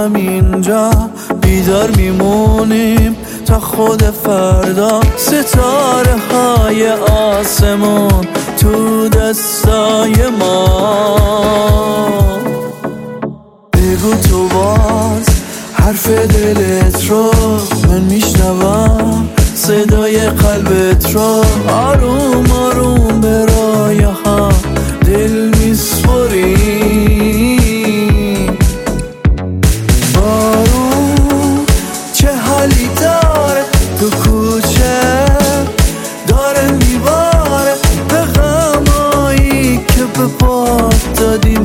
همینجا بیدار میمونیم تا خود فردا. ستاره های آسمون تو دستای ما. بگو تو باز حرف دلت رو من میشنوم، صدای قلبت رو آروم آروم به راه ها دل میسپریم. بارون چه حالی داره تو کوچه، داره میباره به غمایی که به پات دادیم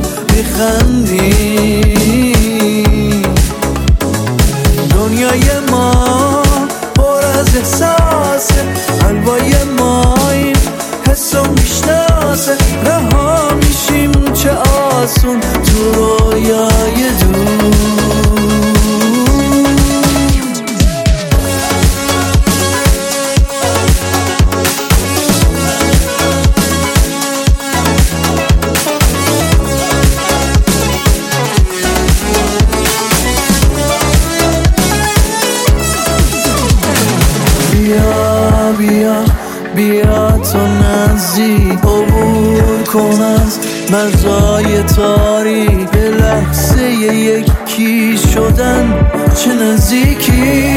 میخندیم. دنیای ما پر از احساسه، حلوای ماییم حسو میشناسه. رها میشیم چه آسون تو رویای دور. بیا بیا تو نزدیک، عبور کن از مرزای تاریک. یه لحظه یکی شدن چه نزدیکی.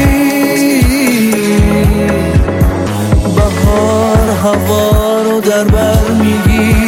بهار هوا رو در بر میگی،